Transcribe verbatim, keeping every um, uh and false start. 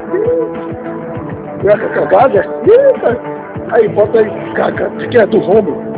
Cueca cagada? Eita! Aí, bota aí, caca, que é do Romo.